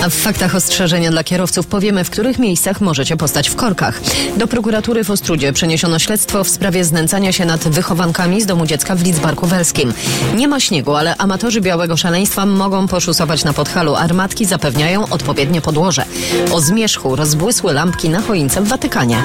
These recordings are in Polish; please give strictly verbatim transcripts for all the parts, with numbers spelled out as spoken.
A w faktach ostrzeżenia dla kierowców powiemy, w których miejscach możecie postać w korkach. Do prokuratury w Ostródzie przeniesiono śledztwo w sprawie znęcania się nad wychowankami z domu dziecka w Lidzbarku Welskim. Nie ma śniegu, ale amatorzy białego szaleństwa mogą poszusować na Podhalu. Armatki zapewniają odpowiednie podłoże. O zmierzchu rozbłysły lampki na choince w Watykanie.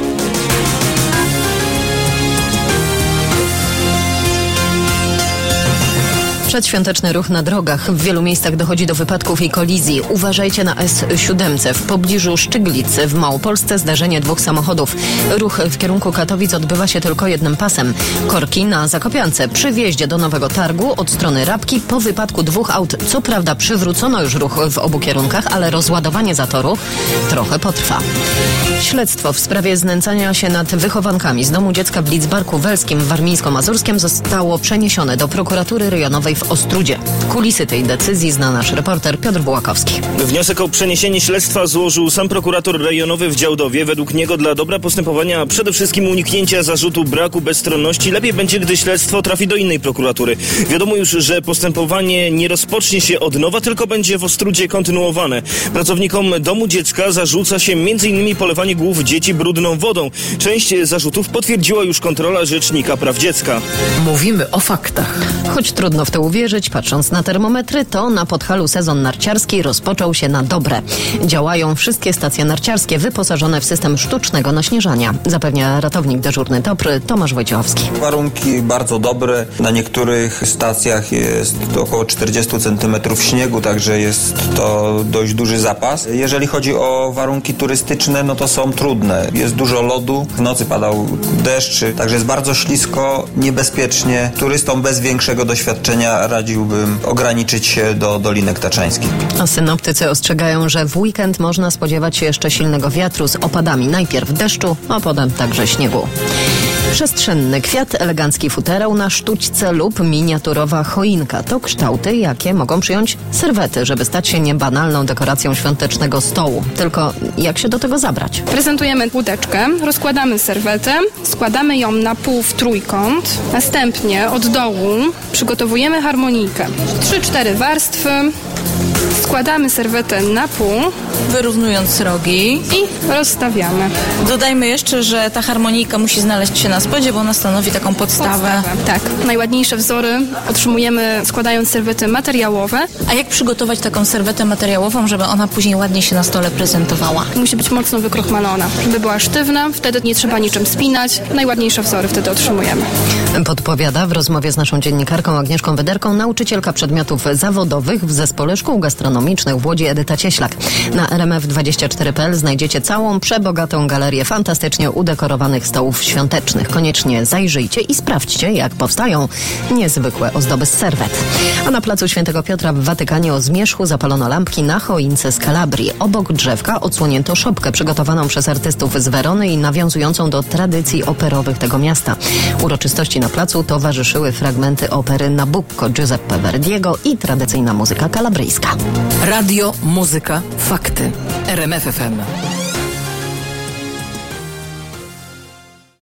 Przedświąteczny ruch na drogach. W wielu miejscach dochodzi do wypadków i kolizji. Uważajcie na S siedem. W pobliżu Szczyglicy w Małopolsce zdarzenie dwóch samochodów. Ruch w kierunku Katowic odbywa się tylko jednym pasem. Korki na Zakopiance. Przy wjeździe do Nowego Targu od strony Rabki po wypadku dwóch aut. Co prawda przywrócono już ruch w obu kierunkach, ale rozładowanie zatoru trochę potrwa. Śledztwo w sprawie znęcania się nad wychowankami z domu dziecka w Lidzbarku Welskim w Warmińsko-Mazurskiem zostało przeniesione do prokuratury rejonowej w Ostródzie. Kulisy tej decyzji zna nasz reporter Piotr Bułakowski. Wniosek o przeniesienie śledztwa złożył sam prokurator rejonowy w Działdowie. Według niego dla dobra postępowania, a przede wszystkim uniknięcia zarzutu braku bezstronności, lepiej będzie, gdy śledztwo trafi do innej prokuratury. Wiadomo już, że postępowanie nie rozpocznie się od nowa, tylko będzie w Ostródzie kontynuowane. Pracownikom domu dziecka zarzuca się między innymi polewanie głów dzieci brudną wodą. Część zarzutów potwierdziła już kontrola Rzecznika Praw Dziecka. Mówimy o faktach. Choć trudno w to uwierzyć, patrząc na termometry, to na Podhalu sezon narciarski rozpoczął się na dobre. Działają wszystkie stacje narciarskie wyposażone w system sztucznego naśnieżania. Zapewnia ratownik dyżurny Topry Tomasz Wojciechowski. Warunki bardzo dobre. Na niektórych stacjach jest około czterdzieści centymetrów śniegu, także jest to dość duży zapas. Jeżeli chodzi o warunki turystyczne, no to są trudne. Jest dużo lodu, w nocy padał deszcz, także jest bardzo ślisko, niebezpiecznie. Turystom bez większego doświadczenia radziłbym ograniczyć się do Dolinek Taczańskich. A synoptycy ostrzegają, że w weekend można spodziewać się jeszcze silnego wiatru z opadami. Najpierw deszczu, a potem także śniegu. Przestrzenny kwiat, elegancki futerał na sztućce lub miniaturowa choinka. To kształty, jakie mogą przyjąć serwety, żeby stać się niebanalną dekoracją świątecznego stołu. Tylko jak się do tego zabrać? Prezentujemy łódeczkę, rozkładamy serwetę, składamy ją na pół w trójkąt. Następnie od dołu przygotowujemy harmonijkę. trzy cztery warstwy. Składamy serwetę na pół, wyrównując rogi i rozstawiamy. Dodajmy jeszcze, że ta harmonijka musi znaleźć się na spodzie, bo ona stanowi taką podstawę. podstawę. Tak. Najładniejsze wzory otrzymujemy składając serwety materiałowe. A jak przygotować taką serwetę materiałową, żeby ona później ładnie się na stole prezentowała? Musi być mocno wykrochmalona, żeby była sztywna, wtedy nie trzeba niczym spinać. Najładniejsze wzory wtedy otrzymujemy. Podpowiada w rozmowie z naszą dziennikarką Agnieszką Wyderką nauczycielka przedmiotów zawodowych w Zespole Szkół Gastronomicznych w Łodzi Edyta Cieślak. Na er em ef dwadzieścia cztery kropka pe el znajdziecie całą przebogatą galerię fantastycznie udekorowanych stołów świątecznych. Koniecznie zajrzyjcie i sprawdźcie, jak powstają niezwykłe ozdoby z serwet. A na placu Świętego Piotra w Watykanie o zmierzchu zapalono lampki na choince z Kalabrii. Obok drzewka odsłonięto szopkę przygotowaną przez artystów z Werony i nawiązującą do tradycji operowych tego miasta. Uroczystości na placu towarzyszyły fragmenty opery Nabucco Giuseppe Verdiego i tradycyjna muzyka kalabryjska. Radio, muzyka, fakty. er em ef ef em.